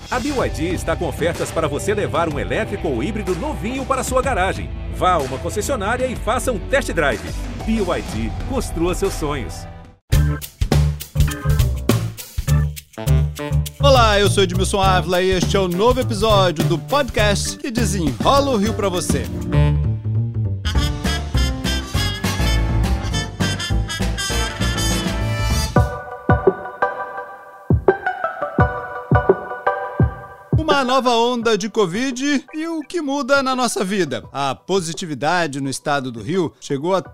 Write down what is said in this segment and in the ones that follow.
A BYD está com ofertas para você levar um elétrico ou híbrido novinho para sua garagem. Vá a uma concessionária e faça um test drive. BYD, construa seus sonhos. Olá, eu sou Edmilson Ávila e este é o novo episódio do podcast que desenrola o Rio para você. Uma nova onda de Covid e o que muda na nossa vida. A positividade no estado do Rio chegou a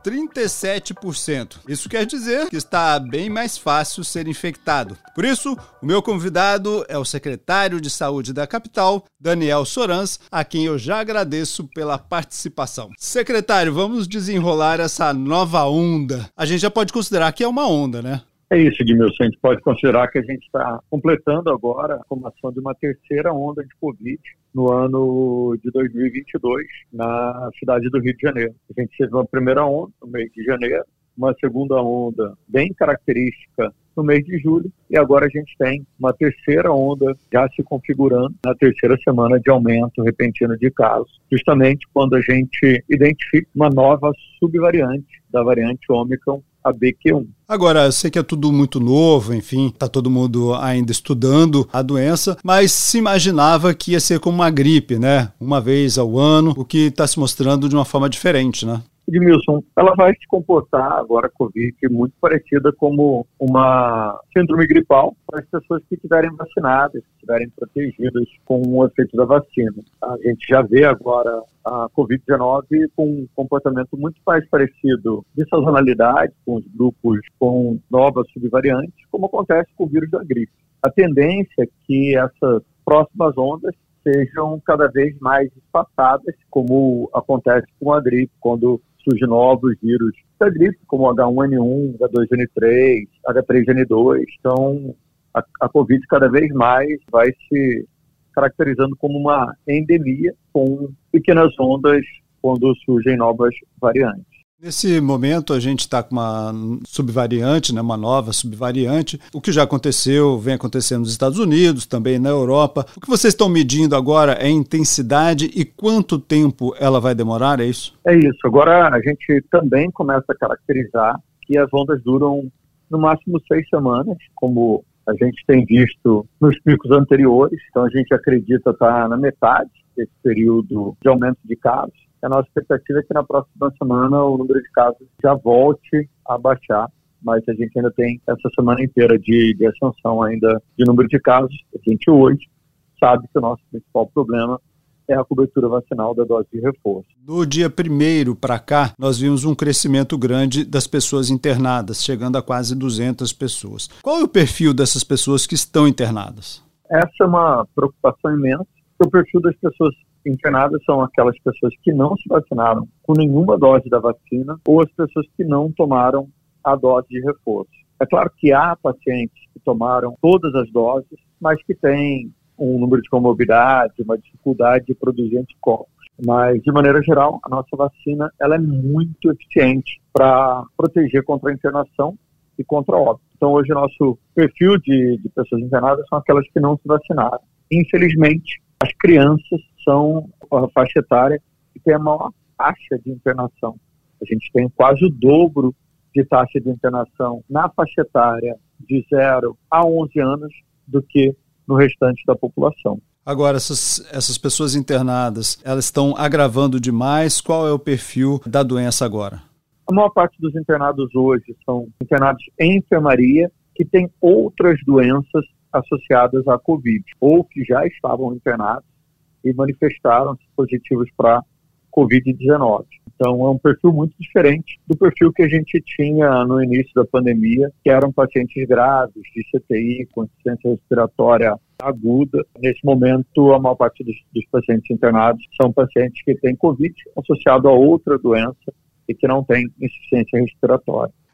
37%. Isso quer dizer que está bem mais fácil ser infectado. Por isso, o meu convidado é o secretário de Saúde da capital, Daniel Sorans, a quem eu já agradeço pela participação. Secretário, vamos desenrolar essa nova onda. A gente já pode considerar que é uma onda, né? É isso, Edmilson. A gente pode considerar que a gente está completando agora a formação de uma terceira onda de Covid no ano de 2022 na cidade do Rio de Janeiro. A gente teve uma primeira onda no mês de janeiro, uma segunda onda bem característica no mês de julho e agora a gente tem uma terceira onda já se configurando na terceira semana de aumento repentino de casos, justamente quando a gente identifica uma nova subvariante da variante Ômicron, a BQ1. Agora, eu sei que é tudo muito novo, enfim, está todo mundo ainda estudando a doença, mas se imaginava que ia ser como uma gripe, né? Uma vez ao ano, o que está se mostrando de uma forma diferente, né? Edmilson, ela vai se comportar agora, a Covid, muito parecida como uma síndrome gripal para as pessoas que estiverem vacinadas, que estiverem protegidas com o efeito da vacina. A gente já vê agora a Covid-19 com um comportamento muito mais parecido de sazonalidade, com os grupos com novas subvariantes, como acontece com o vírus da gripe. A tendência é que essas próximas ondas sejam cada vez mais espaçadas, como acontece com a gripe, quando surgem novos vírus da gripe, como H1N1, H2N3, H3N2. Então, a Covid cada vez mais vai se caracterizando como uma endemia com pequenas ondas quando surgem novas variantes. Nesse momento, a gente está com uma subvariante, né, uma nova subvariante, o que já aconteceu, vem acontecendo nos Estados Unidos, também na Europa. O que vocês estão medindo agora é a intensidade e quanto tempo ela vai demorar, é isso? É isso. Agora a gente também começa a caracterizar que as ondas duram no máximo 6 semanas, como a gente tem visto nos picos anteriores. Então a gente acredita estar na metade desse período de aumento de casos. A nossa expectativa é que na próxima semana o número de casos já volte a baixar, mas a gente ainda tem essa semana inteira de ascensão ainda de número de casos. A gente hoje sabe que o nosso principal problema é a cobertura vacinal da dose de reforço. No dia 1º para cá, nós vimos um crescimento grande das pessoas internadas, chegando a quase 200 pessoas. Qual é o perfil dessas pessoas que estão internadas? Essa é uma preocupação imensa. O perfil das pessoas internadas são aquelas pessoas que não se vacinaram com nenhuma dose da vacina ou as pessoas que não tomaram a dose de reforço. É claro que há pacientes que tomaram todas as doses, mas que têm um número de comorbidade, uma dificuldade de produzir anticorpos. Mas, de maneira geral, a nossa vacina ela é muito eficiente para proteger contra a internação e contra o óbito. Então, hoje, o nosso perfil de pessoas internadas são aquelas que não se vacinaram. Infelizmente, as crianças são a faixa etária que tem a maior taxa de internação. A gente tem quase o dobro de taxa de internação na faixa etária de 0 a 11 anos do que no restante da população. Agora, essas pessoas internadas, elas estão agravando demais? Qual é o perfil da doença agora? A maior parte dos internados hoje são internados em enfermaria que têm outras doenças associadas à Covid, ou que já estavam internados e manifestaram-se positivos para Covid-19. Então, é um perfil muito diferente do perfil que a gente tinha no início da pandemia, que eram pacientes graves, de CTI, com insuficiência respiratória aguda. Nesse momento, a maior parte dos pacientes internados são pacientes que têm Covid associado a outra doença e que não têm insuficiência respiratória.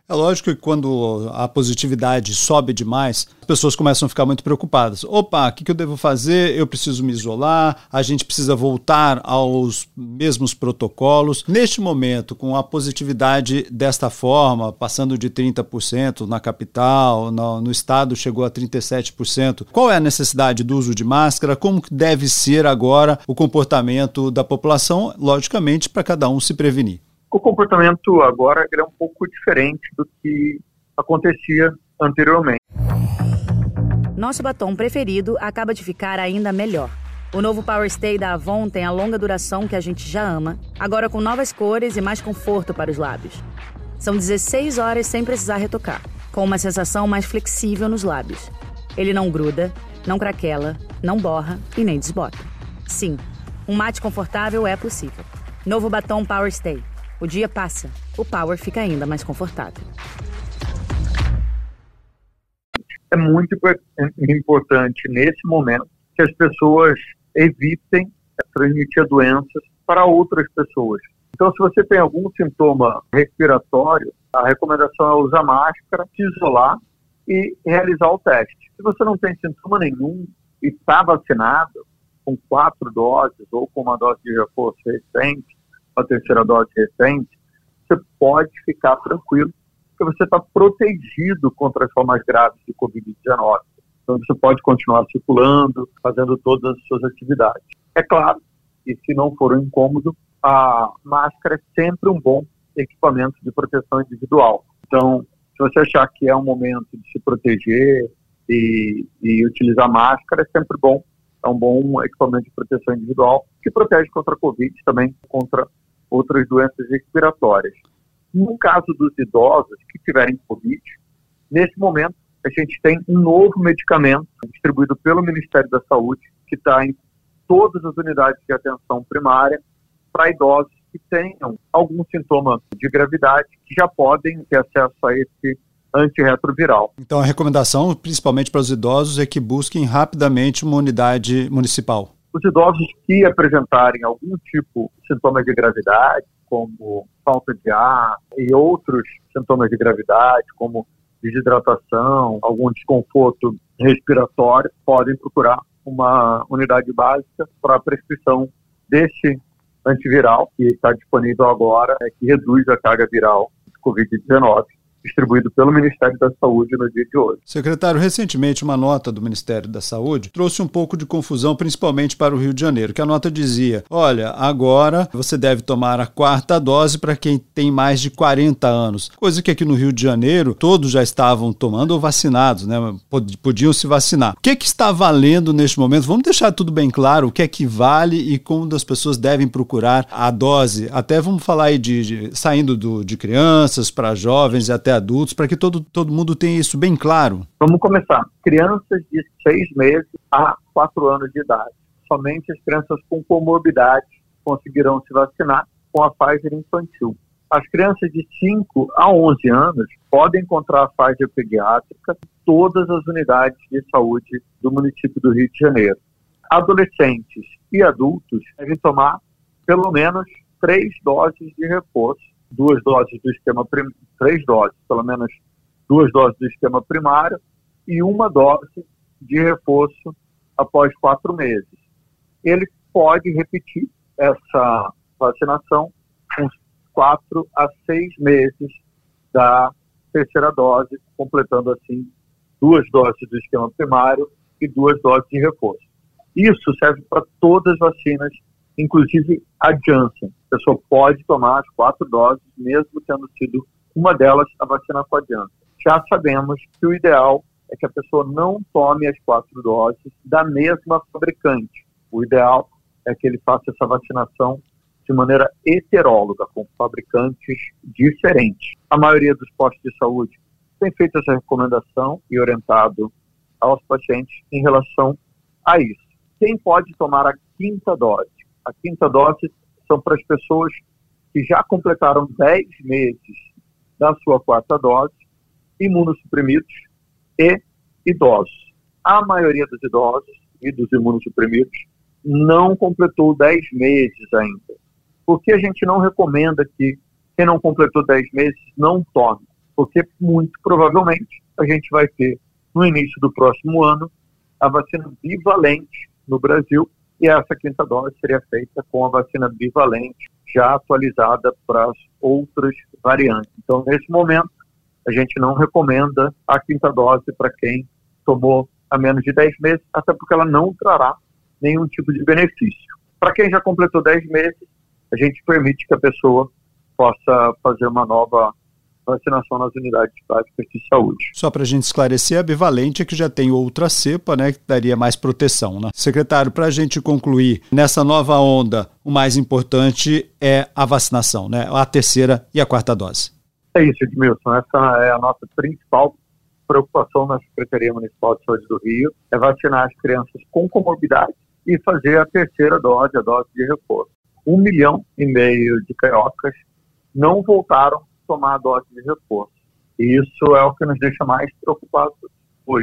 É lógico que quando a positividade sobe demais, as pessoas começam a ficar muito preocupadas. Opa, o que eu devo fazer? Eu preciso me isolar, a gente precisa voltar aos mesmos protocolos. Neste momento, com a positividade desta forma, passando de 30% na capital, no estado chegou a 37%, qual é a necessidade do uso de máscara? Como deve ser agora o comportamento da população, logicamente, para cada um se prevenir? O comportamento agora é um pouco diferente do que acontecia anteriormente. Nosso batom preferido acaba de ficar ainda melhor. O novo Power Stay da Avon tem a longa duração que a gente já ama, agora com novas cores e mais conforto para os lábios. São 16 horas sem precisar retocar, com uma sensação mais flexível nos lábios. Ele não gruda, não craquela, não borra e nem desbota. Sim, um mate confortável é possível. Novo batom Power Stay. O dia passa, o Power fica ainda mais confortável. É muito importante nesse momento que as pessoas evitem transmitir doenças para outras pessoas. Então, se você tem algum sintoma respiratório, a recomendação é usar máscara, se isolar e realizar o teste. Se você não tem sintoma nenhum e está vacinado com 4 doses ou com uma dose de reforço recente, a terceira dose recente, você pode ficar tranquilo, porque você está protegido contra as formas graves de Covid-19. Então você pode continuar circulando, fazendo todas as suas atividades. É claro, e se não for um incômodo, a máscara é sempre um bom equipamento de proteção individual. Então, se você achar que é um momento de se proteger e utilizar máscara, é sempre bom. É um bom equipamento de proteção individual que protege contra a Covid, também contra outras doenças respiratórias. No caso dos idosos que tiverem Covid, nesse momento a gente tem um novo medicamento distribuído pelo Ministério da Saúde, que está em todas as unidades de atenção primária, para idosos que tenham algum sintoma de gravidade, que já podem ter acesso a esse antirretroviral. Então a recomendação, principalmente para os idosos, é que busquem rapidamente uma unidade municipal. Os idosos que apresentarem algum tipo de sintoma de gravidade, como falta de ar e outros sintomas de gravidade, como desidratação, algum desconforto respiratório, podem procurar uma unidade básica para a prescrição desse antiviral, que está disponível agora, que reduz a carga viral de Covid-19. Distribuído pelo Ministério da Saúde no dia de hoje. Secretário, recentemente uma nota do Ministério da Saúde trouxe um pouco de confusão, principalmente para o Rio de Janeiro, que a nota dizia, olha, agora você deve tomar a 4ª dose para quem tem mais de 40 anos, coisa que aqui no Rio de Janeiro todos já estavam tomando ou vacinados, né? Podiam se vacinar. O que está valendo neste momento? Vamos deixar tudo bem claro, o que é que vale e como as pessoas devem procurar a dose. Até vamos falar aí saindo de crianças para jovens e até adultos, para que todo mundo tenha isso bem claro. Vamos começar. Crianças de 6 meses a 4 anos de idade. Somente as crianças com comorbidade conseguirão se vacinar com a Pfizer infantil. As crianças de 5 a 11 anos podem encontrar a Pfizer pediátrica em todas as unidades de saúde do município do Rio de Janeiro. Adolescentes e adultos devem tomar pelo menos 3 doses de reforço. 2 doses do esquema 3 doses, pelo menos 2 doses do esquema primário e 1 dose de reforço após 4 meses. Ele pode repetir essa vacinação uns 4 a 6 meses da terceira dose, completando assim 2 doses do esquema primário e 2 doses de reforço. Isso serve para todas as vacinas, inclusive a Janssen. A pessoa pode tomar as 4 doses, mesmo tendo sido uma delas a vacina com a Janssen. Já sabemos que o ideal é que a pessoa não tome as 4 doses da mesma fabricante. O ideal é que ele faça essa vacinação de maneira heteróloga, com fabricantes diferentes. A maioria dos postos de saúde tem feito essa recomendação e orientado aos pacientes em relação a isso. Quem pode tomar a 5ª dose? A 5ª dose são para as pessoas que já completaram 10 meses da sua 4ª dose, imunossuprimidos e idosos. A maioria dos idosos e dos imunossuprimidos não completou 10 meses ainda. Por que a gente não recomenda que quem não completou 10 meses não tome? porque muito provavelmente a gente vai ter, no início do próximo ano, a vacina bivalente no Brasil, e essa quinta dose seria feita com a vacina bivalente já atualizada para as outras variantes. Então, nesse momento, a gente não recomenda a quinta dose para quem tomou há menos de 10 meses, até porque ela não trará nenhum tipo de benefício. Para quem já completou 10 meses, a gente permite que a pessoa possa fazer uma nova vacinação nas unidades básicas de saúde. Só para a gente esclarecer, a bivalente é que já tem outra cepa, né, que daria mais proteção, né? Secretário, para a gente concluir, nessa nova onda, o mais importante é a vacinação, né? A terceira e a quarta dose. É isso, Edmilson. Essa é a nossa principal preocupação na Secretaria Municipal de Saúde do Rio, é vacinar as crianças com comorbidade e fazer a terceira dose, a dose de reforço. 1,5 milhão de cariocas não voltaram a tomar a dose de reforço. E isso é o que nos deixa mais preocupados hoje.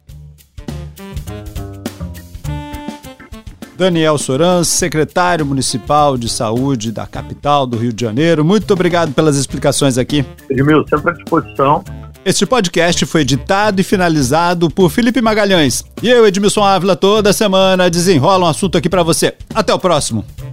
Daniel Soran, secretário municipal de saúde da capital do Rio de Janeiro. Muito obrigado pelas explicações aqui. Edmilson, sempre à disposição. Este podcast foi editado e finalizado por Felipe Magalhães. E eu, Edmilson Ávila, toda semana desenrola um assunto aqui para você. Até o próximo.